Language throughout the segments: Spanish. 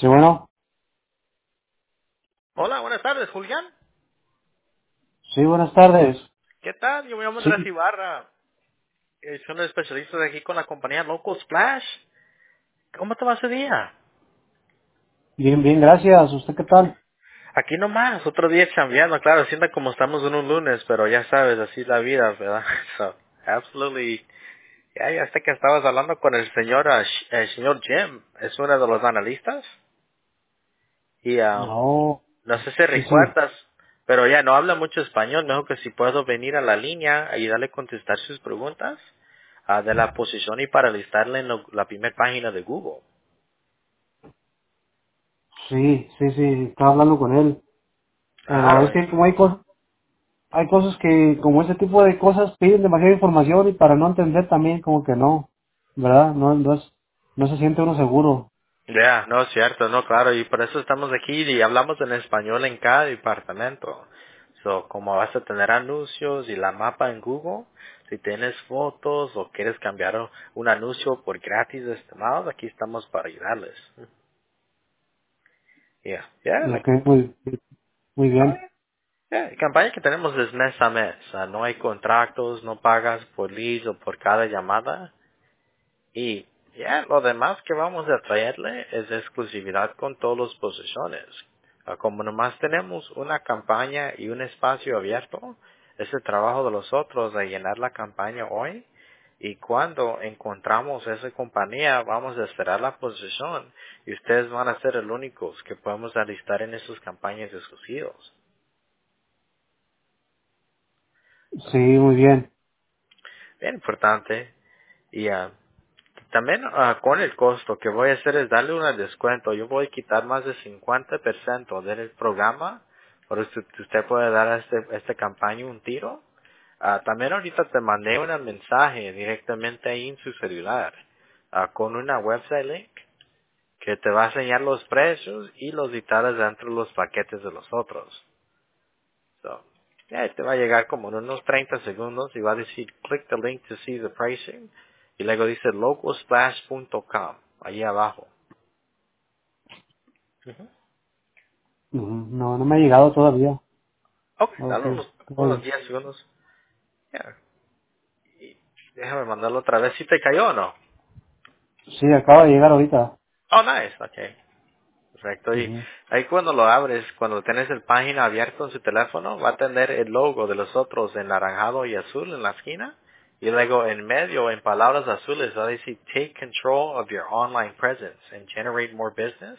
Sí, bueno. Hola, buenas tardes, Julián. Sí, buenas tardes. ¿Qué tal? Yo me llamo Sí, Andrés Ibarra. Soy un especialista de aquí con la compañía Local Splash. ¿Cómo te va ese día? bien, bien, gracias. ¿Usted qué tal? Aquí nomás, otro día cambiando. Claro, sienta como estamos en un lunes, pero ya sabes, así es la vida, ¿verdad? So, absolutely. Ya sé que estabas hablando con el señor Jim. Es uno de los analistas. Y No, no sé si sí, sí. recuerdas, pero ya no habla mucho español. Mejor que si puedo venir a la línea, ayudarle a contestar sus preguntas de la posición y para listarle en la primera página de Google. Sí, sí, sí, estaba hablando con él. Pero Claro, es que como hay cosas que, como ese tipo de cosas piden demasiada información y para no entender también como que no, ¿verdad? No se siente uno seguro. ya, no es cierto, no, claro, y por eso estamos aquí y hablamos en español en cada departamento. So, como vas a tener anuncios y la mapa en Google, si tienes fotos o quieres cambiar un anuncio por gratis estimados, aquí estamos para ayudarles. Ya, ya, Ok, muy, muy bien. la campaña que tenemos es mes a mes. No hay contratos, no pagas por leads o por cada llamada. Y ya, lo demás que vamos a traerle es exclusividad con todas las posiciones. Como nomás tenemos una campaña y un espacio abierto, es el trabajo de los otros de llenar la campaña hoy. Y cuando encontramos esa compañía, vamos a cerrar la posición y ustedes van a ser los únicos que podemos alistar en esas campañas exclusivas. Sí, muy bien. Bien importante. Y también con el costo que voy a hacer es darle un descuento. Yo voy a quitar más del 50% del programa, por eso usted puede dar a esta campaña un tiro. También ahorita te mandé un mensaje directamente ahí en su celular con una website link que te va a enseñar los precios y los detalles dentro de los paquetes de los otros. So, ya te va a llegar como en unos 30 segundos y va a decir click the link to see the pricing y luego dice localsplash.com ahí abajo. Ujú. Ujú, no, no me ha llegado todavía. Ok, Ok, dale todo unos bien. 10 segundos. Ya, y déjame mandarlo otra vez. ¿Si te cayó o no? Sí, acaba de llegar ahorita. Oh, nice, ok. Perfecto. Y Ujú. ahí cuando lo abres, cuando tienes el página abierto en su teléfono, va a tener el logo de los otros en naranjado y azul en la esquina. Y luego en medio, en palabras azules, va a decir Take control of your online presence and generate more business.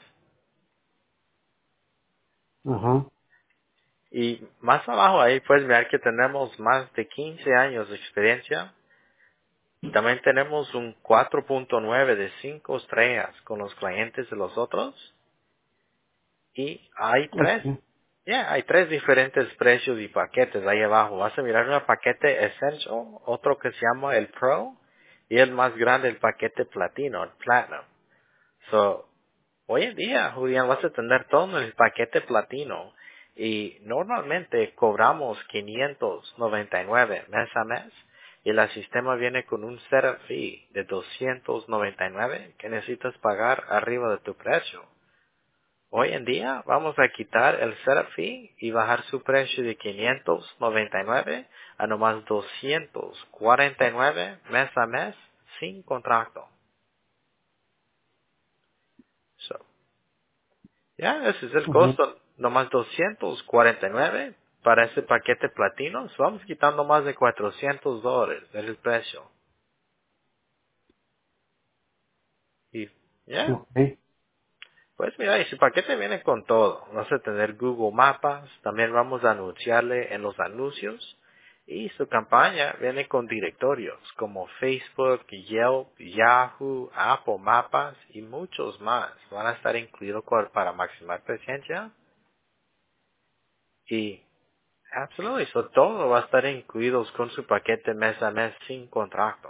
Ajá. Y más abajo ahí puedes ver que tenemos más de 15 años de experiencia. También tenemos un 4.9 de 5 estrellas con los clientes de los otros. Y Ok. hay tres diferentes precios y paquetes ahí abajo. Vas a mirar un paquete Essential, otro que se llama el Pro, y el más grande, el paquete Platino, el Platinum. So, hoy en día, Julián, vas a tener todo en el paquete Platino. Y normalmente cobramos 599 mes a mes. Y el sistema viene con un setup fee de 299 que necesitas pagar arriba de tu precio. Hoy en día vamos a quitar el setup fee y bajar su precio de 599 a nomás 249 mes a mes sin contrato. So, ya, ese es el Ujú. costo, nomás 249 para ese paquete platino. So, vamos quitando más de $400 del precio. Y ya, Ok. pues mira, y su paquete viene con todo. Vas a tener Google Mapas, también vamos a anunciarle en los anuncios. Y su campaña viene con directorios como Facebook, Yelp, Yahoo, Apple Mapas y muchos más. Van a estar incluidos para maximizar presencia. Y absolutamente, so todo va a estar incluido con su paquete mes a mes sin contrato.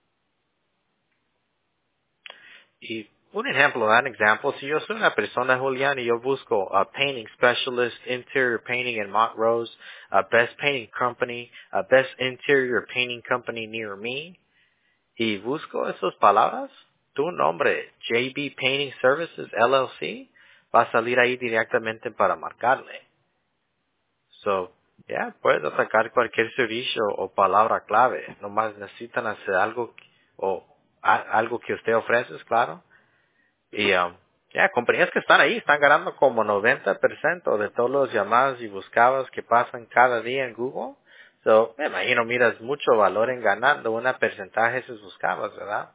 Y un ejemplo, si yo soy una persona, Julián, y yo busco a painting specialist, interior painting in Montrose, a best painting company, a best interior painting company near me, y busco esas palabras, tu nombre, JB Painting Services LLC, va a salir ahí directamente para marcarle. So, puedes atacar cualquier servicio o palabra clave. Nomás necesitan hacer algo o algo que usted ofrece, claro. Y compañías que están ahí están ganando como 90% de todos los llamadas y buscadas que pasan cada día en Google. So, me imagino miras mucho valor en ganando una porcentaje de esas buscadas, ¿verdad?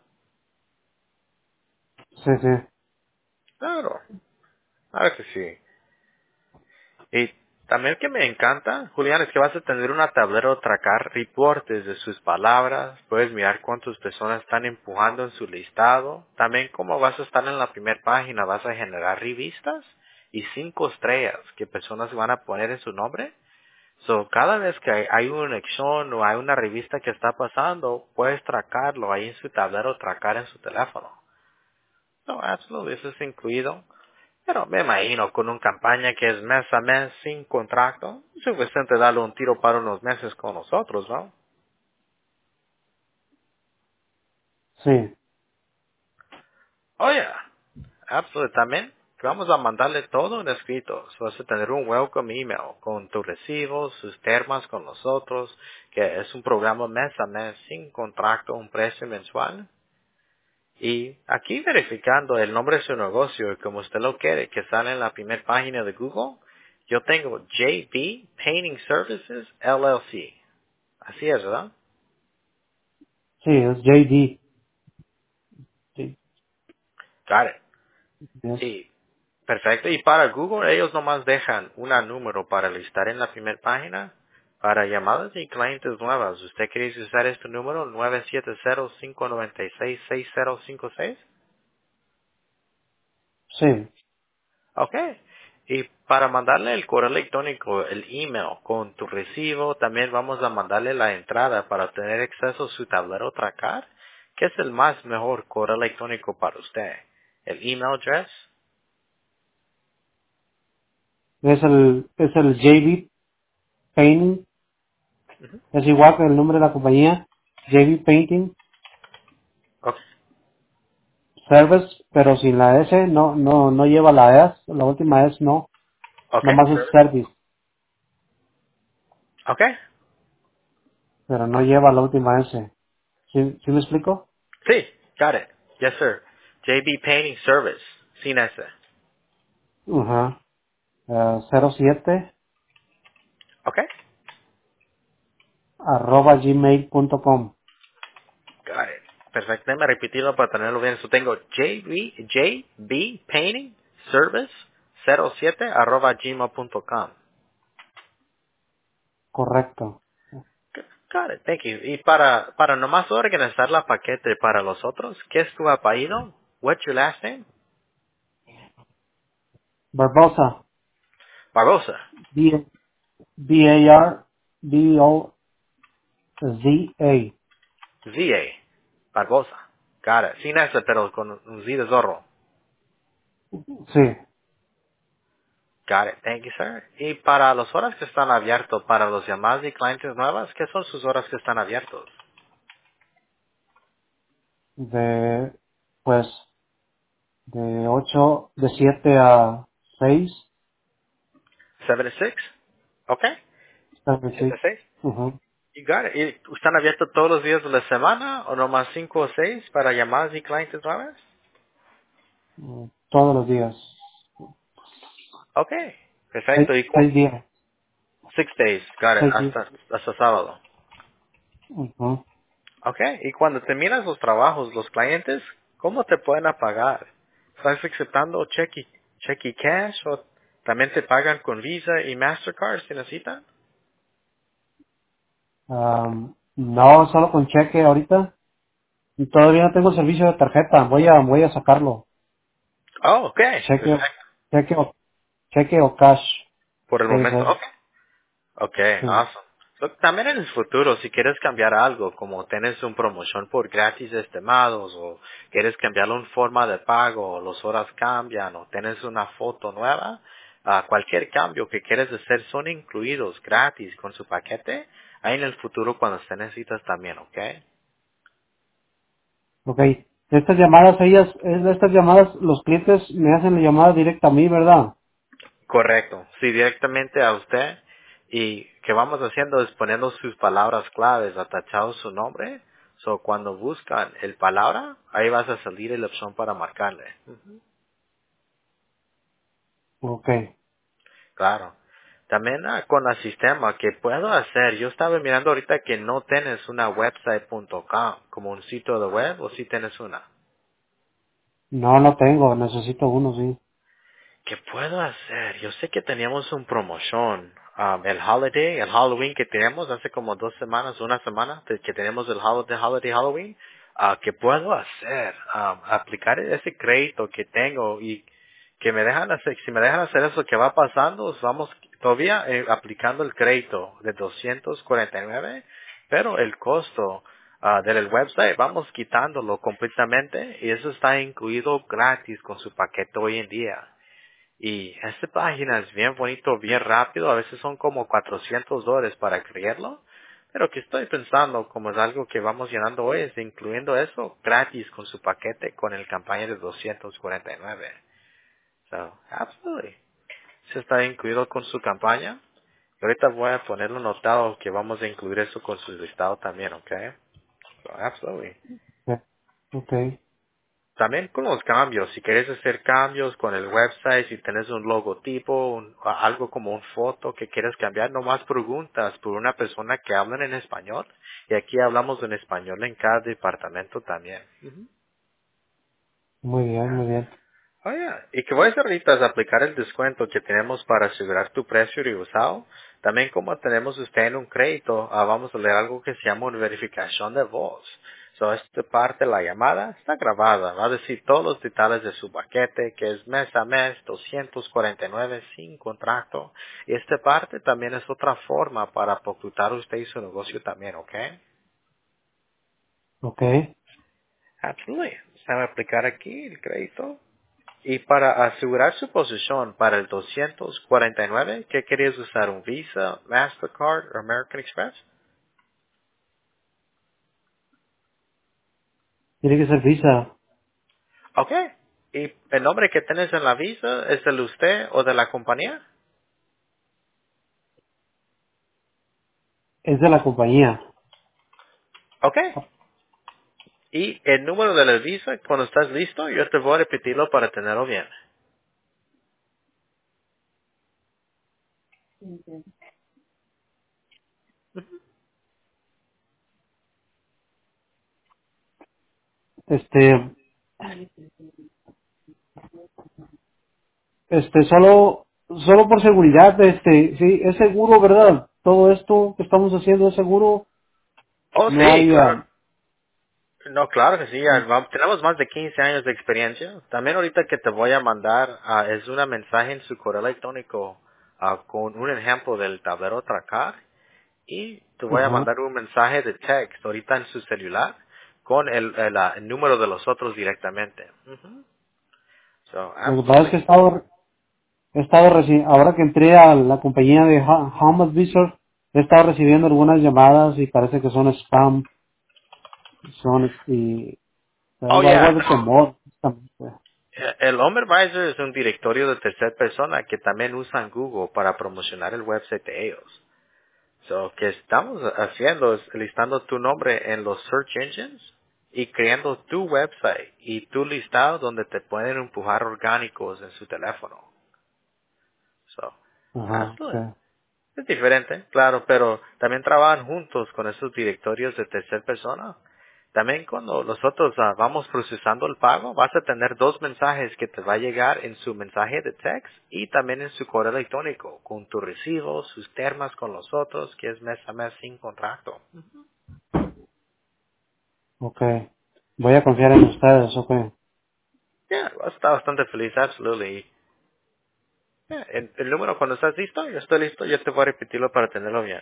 Sí, sí. Claro, claro que sí. Y también que me encanta, Julián, es que vas a tener una tablero de tracar reportes de sus palabras, puedes mirar cuántas personas están empujando en su listado, también cómo vas a estar en la primera página, vas a generar revistas y 5 estrellas que personas van a poner en su nombre. So, cada vez que hay una acción o hay una revista que está pasando, puedes tracarlo ahí en su tablero, tracar en su teléfono. No, absolutely, eso es incluido. Pero me imagino con una campaña que es mes a mes sin contrato, es suficiente darle un tiro para unos meses con nosotros, ¿no? Sí. Oye, absolutamente. Vamos a mandarle todo en escrito. So, vas a tener un welcome email con tus recibos, sus termas con nosotros, que es un programa mes a mes sin contrato, un precio mensual. Y aquí verificando el nombre de su negocio, como usted lo quiere, que sale en la primera página de Google, yo tengo JB Painting Services LLC. Así es, ¿verdad? Sí, es JD. Sí. Got it. Yes. Y perfecto. Y para Google ellos nomás dejan un número para listar en la primera página para llamadas y clientes nuevas. ¿Usted quiere usar este número 970-596-6056? Sí. Ok. Y para mandarle el correo electrónico, el email con tu recibo, también vamos a mandarle la entrada para tener acceso a su tablero Tracar. ¿Qué es el más mejor correo electrónico para usted? ¿El email address? Es el JB Painting. Es igual que el nombre de la compañía. JB Painting Ok. Service, pero sin la S, no lleva la S. La última S no. Okay. Nomás es Service, Okay. pero no lleva la última S. ¿Sí me explico? Sí. Got it. Yes, sir. JB Painting Service. Sin S. Ajá. 07 Okay. @gmail.com. Got it. Perfecto. Déjame repetirlo para tenerlo bien. So tengo JB Painting Service 07 @gmail.com. Correcto. Got it. Thank you. Y para nomás organizar la paquete para los otros, ¿qué es tu apellido? What's your last name? Barbosa. Barbosa. Barboza. Z-A. Barbosa. Got it. Sin S, pero con un Z de zorro. Sí. Got it. Thank you, sir. Y para las horas que están abiertos, para los llamadas y clientes nuevas, ¿qué son sus horas que están abiertos? De, pues, de 7 a 6. 7 to 6? Okay. 7 a 7 6. Ujú. You got it. ¿Y están abiertos todos los días de la semana o nomás 5 o 6 para llamadas y clientes nuevas? Todos los días. Okay. Seis, Perfecto. ¿Y 6 días. 6 days? Got it. 6 días. Hasta sábado. Ujú. Okay. Y cuando terminas los trabajos, los clientes, ¿cómo te pueden pagar? ¿Estás aceptando cheque y cash o también te pagan con Visa y Mastercard si necesitan? No, solo con cheque ahorita. Y todavía no tengo servicio de tarjeta. Voy a sacarlo. Oh, okay. Cheque, Perfecto. cheque cheque o cash. Por el Sí, momento. sí. Okay. Okay, Sí. awesome. So, también en el futuro, si quieres cambiar algo, como tienes una promoción por gratis estimados, o quieres cambiar una forma de pago, o las horas cambian, o tienes una foto nueva, cualquier cambio que quieres hacer son incluidos gratis con su paquete, ahí en el futuro cuando se necesitas también, ¿ok? Ok. Estas llamadas, estas llamadas, los clientes me hacen la llamada directa a mí, ¿verdad? Correcto. Sí, directamente a usted. Y que vamos haciendo es poniendo sus palabras claves, atachados su nombre. So, cuando buscan el palabra, ahí vas a salir la opción para marcarle. Ok. Claro. También con el sistema, ¿qué puedo hacer? Yo estaba mirando ahorita que no tienes una website.com como un sitio de web, o si tienes una. No, no tengo, necesito uno, sí. ¿Qué puedo hacer? Yo sé que teníamos un promoción. El holiday, el Halloween que tenemos hace como 2 semanas, una semana, que tenemos el holiday Halloween. ¿Qué puedo hacer? Aplicar ese crédito que tengo y que me dejan hacer, si me dejan hacer eso que va pasando, vamos todavía aplicando el crédito de 249, pero el costo del website vamos quitándolo completamente y eso está incluido gratis con su paquete hoy en día. Y esta página es bien bonito, bien rápido, a veces son como $400 para crearlo, pero que estoy pensando como es algo que vamos llenando hoy, es incluyendo eso gratis con su paquete con el campaña de 249. So, absolutely. Eso está incluido con su campaña. Y ahorita voy a ponerlo notado que vamos a incluir eso con su listado también, ¿ok? So, absolutely. Ok. Ok. También con los cambios, si quieres hacer cambios con el website, si tienes un logotipo, algo como una foto que quieres cambiar, nomás preguntas por una persona que habla en español. Y aquí hablamos en español en cada departamento también. Muy bien, Ah, muy bien. Oye, y que voy a hacer ahorita es aplicar el descuento que tenemos para asegurar tu precio reusado. También como tenemos usted en un crédito, vamos a leer algo que se llama una verificación de voz. So, esta parte de la llamada está grabada. Va a decir todos los detalles de su paquete, que es mes a mes, 249 sin contrato. Y esta parte también es otra forma para ocultar usted y su negocio también, ¿ok? Ok. Absolutely. Se va a aplicar aquí el crédito. Y para asegurar su posición para el 249, ¿qué querías usar? ¿Un Visa, Mastercard o American Express? Tiene que ser Visa. Ok. ¿Y el nombre que tienes en la Visa es el de usted o de la compañía? Es de la compañía. Ok. Y el número de la Visa, cuando estás listo, yo te voy a repetirlo para tenerlo bien. Este, solo por seguridad, sí, es seguro, ¿verdad? Todo esto que estamos haciendo es seguro. Oh, No sí, hay, claro. No, claro que sí, tenemos más de 15 años de experiencia. También ahorita que te voy a mandar es un mensaje en su correo electrónico con un ejemplo del tablero tracar y te voy a ajá. mandar un mensaje de text ahorita en su celular con el número de los otros directamente. So, Lo que pasa es que absolutely. ahora que entré a la compañía de Home Advisor, he estado recibiendo algunas llamadas y parece que son spam, y Oh, algo yeah, de no. temor. El Home Advisor es un directorio de tercera persona que también usan Google para promocionar el website de ellos. So, que estamos haciendo es listando tu nombre en los search engines y creando tu website y tu listado donde te pueden empujar orgánicos en su teléfono. So, Ajá, hazlo. sí. Es diferente, claro, pero también trabajan juntos con esos directorios de tercera persona. También cuando nosotros vamos procesando el pago, vas a tener dos mensajes que te va a llegar en su mensaje de text y también en su correo electrónico, con tu recibo, sus termas con nosotros, que es mes a mes sin contrato. Ok. Voy a confiar en ustedes, ok. Ya, está bastante feliz, absolutely. Yeah, el número cuando estás listo, yo estoy listo, yo te voy a repetirlo para tenerlo bien.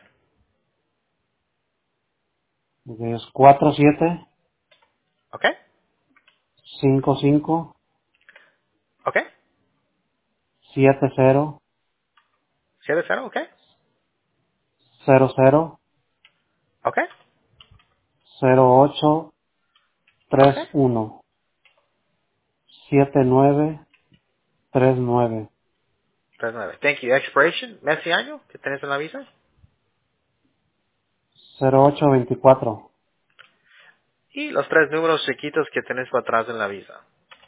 Ok, es 47 ¿Ok? 55 ¿Ok? 70 ¿Cierre cero? ¿Ok? 00 ¿Ok? 08 ¿Ok? 31. 7939. 39. Thank you. Expiration, mes y año que tenés en la visa. 0824. Y los 3 números chiquitos que tenés para atrás en la visa.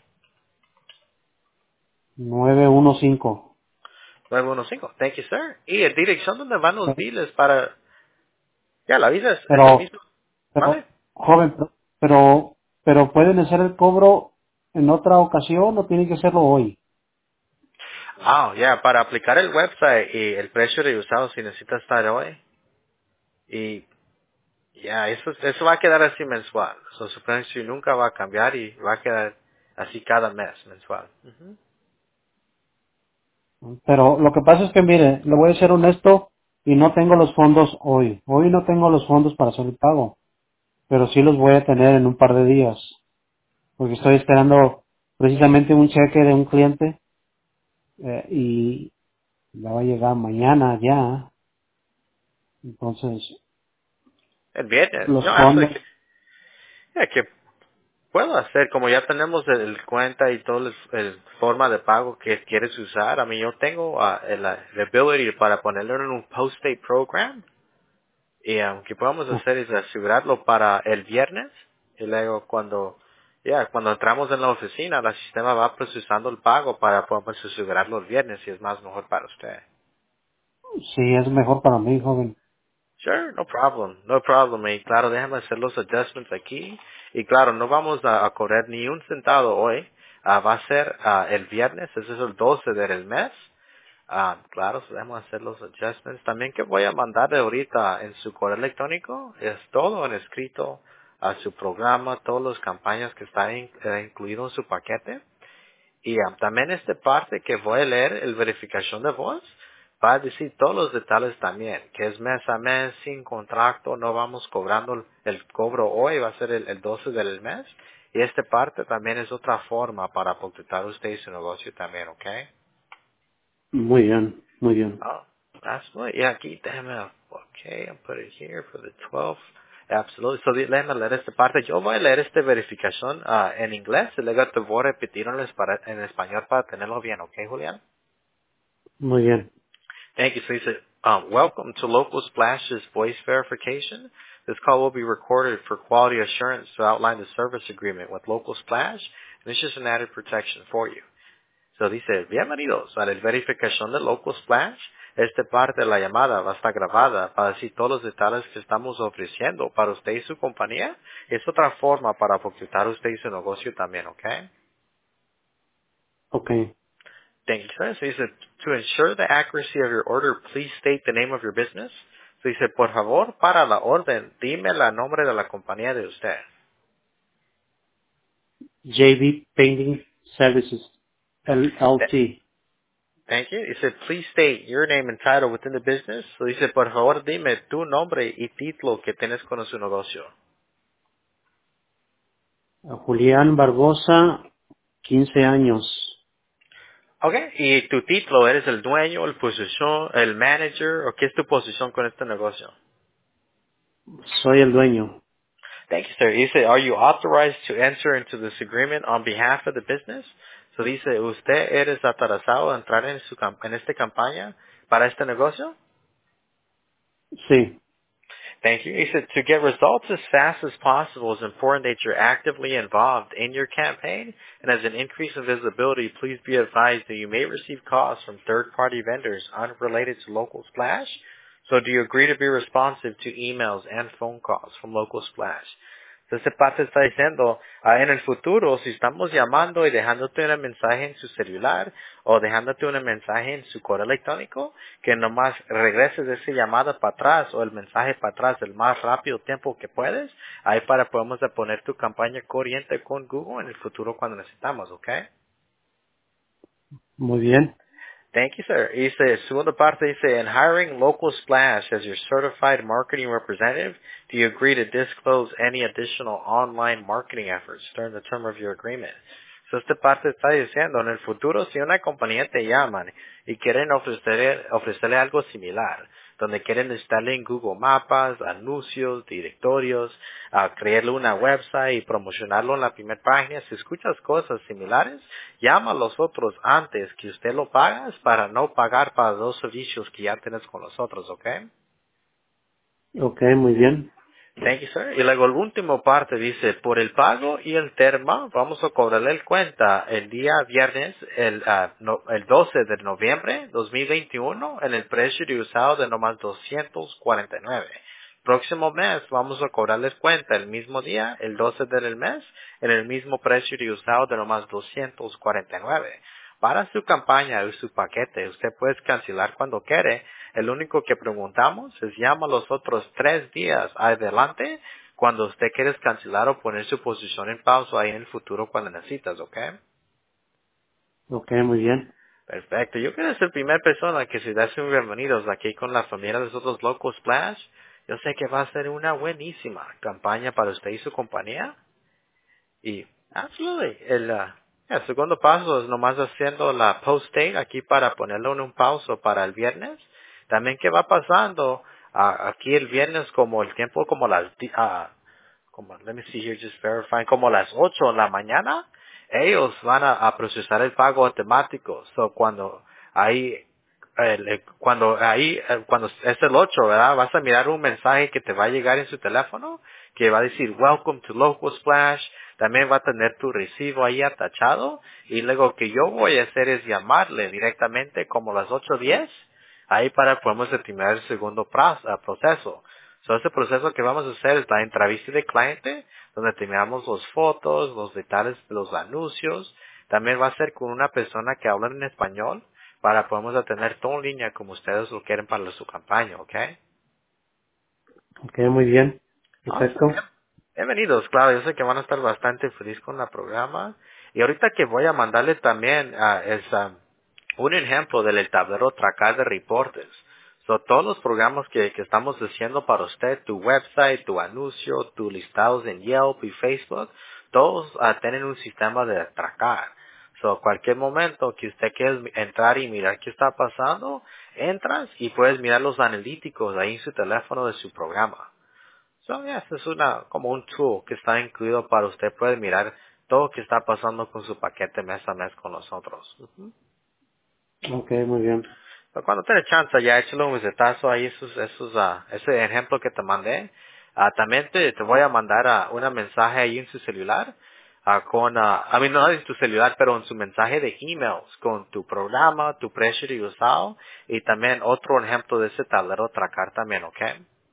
915. 915. Thank you, sir. Y la dirección donde van los biles para... Ya, la visa es el Pero, mismo. ¿Vale? joven, pero pueden hacer el cobro en otra ocasión o tienen que hacerlo hoy. Ah, ya, para aplicar el website y el precio de usado si necesitas estar hoy. Y ya, eso va a quedar así mensual. So, su precio nunca va a cambiar y va a quedar así cada mes mensual. Ujú. Pero lo que pasa es que, mire, le voy a ser honesto y no tengo los fondos hoy. Hoy no tengo los fondos para hacer el pago, pero sí los voy a tener en un par de días, porque estoy esperando precisamente un cheque de un cliente y ya va a llegar mañana ya. Entonces, El viernes. los No, eso fondos, que, ya, que puedo hacer, como ya tenemos el cuenta y todo el forma de pago que quieres usar, a mí yo tengo el ability para ponerlo en un post-date program y que podemos hacer es asegurarlo para el viernes y luego cuando entramos en la oficina, el sistema va procesando el pago para poder asegurarlo el viernes y es más mejor para usted. sí es mejor para mí, joven. Sure, no problem, no problem. Y claro, déjame hacer los adjustments aquí. Y claro, no vamos a cobrar ni un centavo hoy. Va a ser el viernes, ese es el 12 del mes. Claro, so déjame hacer los adjustments. También que voy a mandar de ahorita en su correo electrónico es todo en escrito a su programa, todas las campañas que están incluidos en su paquete. Y también esta parte que voy a leer, el verificación de voz, va a decir todos los detalles también, que es mes a mes, sin contrato, no vamos cobrando el cobro hoy, va a ser el 12 del mes. Y esta parte también es otra forma para apuntar usted y su negocio también, ¿ok? Muy bien, muy bien. Oh, that's right. Y aquí déjame, okay, I'll put it here for the 12th. Absolutely. So, déjame leer esta parte. Yo voy a leer esta verificación en inglés y luego te voy a repetir en español para tenerlo bien, ¿ok, Julián? Muy bien. Thank you. So he said, welcome to Local Splash's voice verification. This call will be recorded for quality assurance to outline the service agreement with Local Splash, and it's just an added protection for you. So dice, bienvenidos a la verificación de Local Splash. Esta parte de la llamada va a estar grabada para decir todos los detalles que estamos ofreciendo para usted y su compañía. Es otra forma para ocultar usted y su negocio también, ¿ok? Okay. Thank you, sir. So dice, to ensure the accuracy of your order, please state the name of your business. So dice, por favor, para la orden, dime el nombre de la compañía de usted. JB Painting Services, Th- LLC. Thank you. He said, please state your name and title within the business. So dice, por favor, dime tu nombre y título que tienes con su negocio. Julián Barbosa, 15 años. Okay. Y tu título, ¿eres el dueño, el posición, el manager, o qué es tu posición con este negocio? Soy el dueño. Thank you, sir. Dice, are you authorized to enter into this agreement on behalf of the business? So dice, ¿usted eres autorizado a entrar en en esta campaña para este negocio? Sí. Thank you. He said, to get results as fast as possible, it's important that you're actively involved in your campaign. And as an increase in visibility, please be advised that you may receive calls from third-party vendors unrelated to Local Splash. So do you agree to be responsive to emails and phone calls from Local Splash? Entonces, parte está diciendo, en el futuro, si estamos llamando y dejándote un mensaje en su celular o dejándote un mensaje en su correo electrónico, que nomás regreses esa llamada para atrás o el mensaje para atrás el más rápido tiempo que puedes, ahí para podemos poner tu campaña corriente con Google en el futuro cuando necesitamos, ¿ok? Muy bien. Thank you, sir. Dice, segunda parte dice, in hiring Local Splash as your certified marketing representative, do you agree to disclose any additional online marketing efforts during the term of your agreement? So esta parte está diciendo, en el futuro, si una compañía te llaman y quieren ofrecerle algo similar, donde quieren instalarle en Google Mapas, anuncios, directorios, crearle una website y promocionarlo en la primera página. Si escuchas cosas similares, llama a los otros antes que usted lo pagas para no pagar para los servicios que ya tienes con los otros, ¿ok? Ok, muy bien. Thank you, sir. Y luego el último parte dice, por el pago y el terma, vamos a cobrarle el cuenta el día viernes, el 12 de noviembre 2021, en el precio de usado de nomás 249. Próximo mes vamos a cobrarles cuenta el mismo día, el 12 del mes, en el mismo precio de usado de nomás 249. Para su campaña o su paquete, usted puede cancelar cuando quiere. El único que preguntamos es llama los otros 3 días adelante cuando usted quiere cancelar o poner su posición en pausa ahí en el futuro cuando necesitas, ¿ok? Ok, muy bien. Perfecto. Yo quiero ser la primera persona que se da sus bienvenidos aquí con la familia de nosotros Locos Splash. Yo sé que va a ser una buenísima campaña para usted y su compañía. Y, absolutely, el segundo paso es nomás haciendo la post-date aquí para ponerlo en un pauso para el viernes. También, ¿qué va pasando? Aquí el viernes como el tiempo como como, let me see here, just verifying, como las 8 de la mañana, ellos van a procesar el pago automático. So, cuando es el 8, ¿verdad? Vas a mirar un mensaje que te va a llegar en su teléfono, que va a decir, welcome to Local Splash. También va a tener tu recibo ahí atachado. Y luego que yo voy a hacer es llamarle directamente como las 8:10. Ahí para podemos terminar el segundo proceso. So, ese proceso que vamos a hacer es la entrevista de cliente, donde terminamos las fotos, los detalles de los anuncios. También va a ser con una persona que habla en español para podemos tener todo en línea como ustedes lo quieren para su campaña, ¿ok? Ok, muy bien. Awesome. Perfecto. Bienvenidos, claro, yo sé que van a estar bastante felices con el programa. Y ahorita que voy a mandarle también un ejemplo del tablero Tracar de reportes. So, todos los programas que estamos haciendo para usted, tu website, tu anuncio, tus listados en Yelp y Facebook, todos tienen un sistema de tracar. So, cualquier momento que usted quiera entrar y mirar qué está pasando, entras y puedes mirar los analíticos ahí en su teléfono de su programa. So, yes, es como un tool que está incluido para usted puede mirar todo lo que está pasando con su paquete mes a mes con nosotros. Ujú. Ok, muy bien. Pero cuando tenga chance, ya échale un visitazo ahí ese ejemplo que te mandé. También te voy a mandar una mensaje ahí en su celular, a mí no en tu celular, pero en su mensaje de emails, con tu programa, tu precio de usado, y también otro ejemplo de ese tablero tracar también, ¿ok?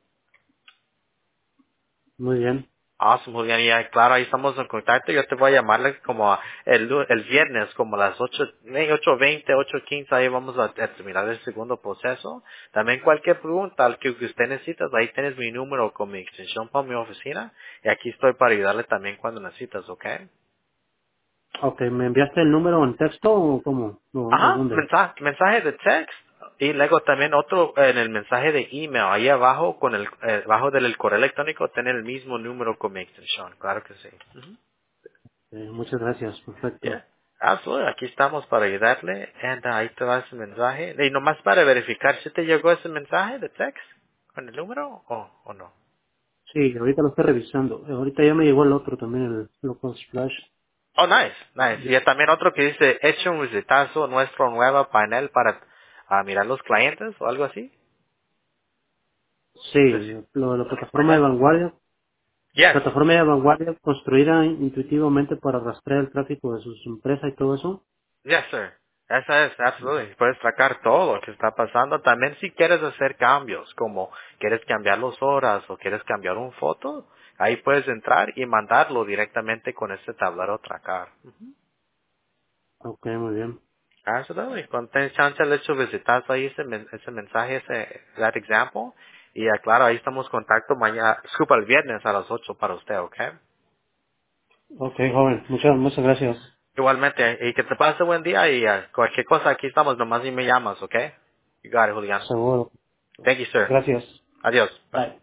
Muy bien. Awesome, Julián. Y claro, ahí estamos en contacto. Yo te voy a llamarle como el viernes, como a las 8:20, 8:15. Ahí vamos a terminar el segundo proceso. También cualquier pregunta al que usted necesita, ahí tienes mi número con mi extensión para mi oficina. Y aquí estoy para ayudarle también cuando necesitas, ¿ok? Ok, ¿me enviaste el número en texto o cómo? ¿O Ajá, dónde? mensaje de text. Y luego también otro en el mensaje de email. Ahí abajo, abajo del correo electrónico, tiene el mismo número con mi extensión. Claro que sí. Ujú. Muchas gracias. Yeah, Perfecto. absolutely. Aquí estamos para ayudarle. And ahí te va ese mensaje. Y nomás para verificar si te llegó ese mensaje de text con el número o no. Sí, ahorita lo estoy revisando. Ahorita ya me llegó el otro también, el Local Splash. Oh, nice, nice. Y también otro que dice, hecho un visitazo a nuestro nuevo panel para mirar los clientes o algo así. Sí, Pues, la plataforma de vanguardia. yes. Plataforma de vanguardia construida intuitivamente para rastrear el tráfico de sus empresas y todo eso. Yes, sir. Esa es, absolutely. Puedes tracar todo lo que está pasando. También si quieres hacer cambios, como quieres cambiar las horas o quieres cambiar una foto, ahí puedes entrar y mandarlo directamente con este tablero tracar. Ok, muy bien. Absolutely. Cuando tengas chance, le hecho visitar ahí ese mensaje, that example. Y claro, ahí estamos en contacto mañana, disculpa, el viernes a las 8 para usted, ¿ok? Ok, joven. Muchas gracias. Igualmente, y que te pase buen día y cualquier cosa aquí estamos, nomás y me llamas, ¿ok? You got it, Julián. Seguro. Thank you, sir. Gracias. Adiós. Bye. Bye.